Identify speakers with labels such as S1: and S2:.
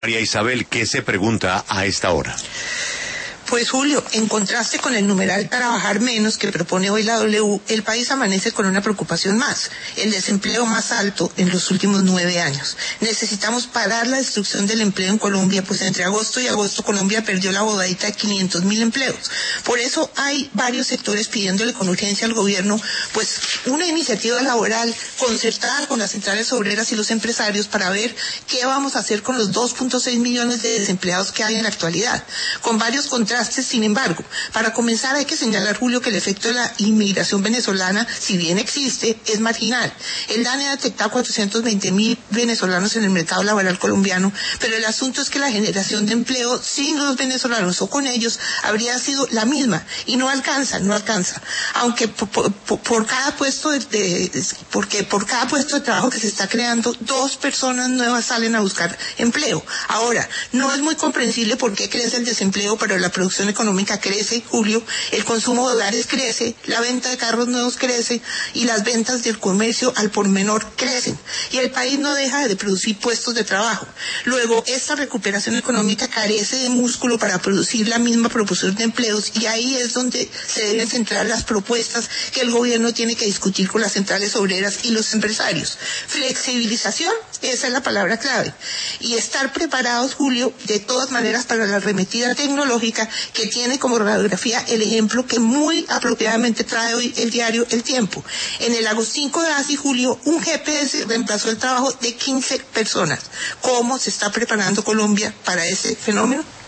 S1: María Isabel, ¿qué se pregunta a esta hora?
S2: Pues Julio, en contraste con el numeral trabajar menos que propone hoy la W, el país amanece con una preocupación más, el desempleo más alto en los últimos 9 años. Necesitamos parar la destrucción del empleo en Colombia, pues entre agosto y agosto Colombia perdió la bodadita de 500.000 empleos. Por eso hay varios sectores pidiéndole con urgencia al gobierno, pues una iniciativa laboral concertada con las centrales obreras y los empresarios para ver qué vamos a hacer con los 2.6 millones de desempleados que hay en la actualidad, con varios contrastes. Sin embargo, para comenzar hay que señalar, Julio, que el efecto de la inmigración venezolana, si bien existe, es marginal. El DANE ha detectado 420.000 venezolanos en el mercado laboral colombiano, pero el asunto es que la generación de empleo sin los venezolanos o con ellos habría sido la misma y no alcanza. Aunque por cada puesto porque por cada puesto de trabajo que se está creando, 2 personas nuevas salen a buscar empleo. Ahora, no es muy comprensible por qué crece el desempleo, pero la producción económica crece, Julio, el consumo de hogares crece, la venta de carros nuevos crece y las ventas del comercio al por menor crecen y el país no deja de producir puestos de trabajo. Luego, esta recuperación económica carece de músculo para producir la misma proporción de empleos y ahí es donde se deben centrar las propuestas que el gobierno tiene que discutir con las centrales obreras y los empresarios. Flexibilización, esa es la palabra clave. Y estar preparados, Julio, de todas maneras para la arremetida tecnológica que tiene como radiografía el ejemplo que muy apropiadamente trae hoy el diario El Tiempo. En el Agustín Codazzi, Julio, un GPS reemplazó el trabajo de 15 personas. ¿Cómo se está preparando Colombia para ese fenómeno?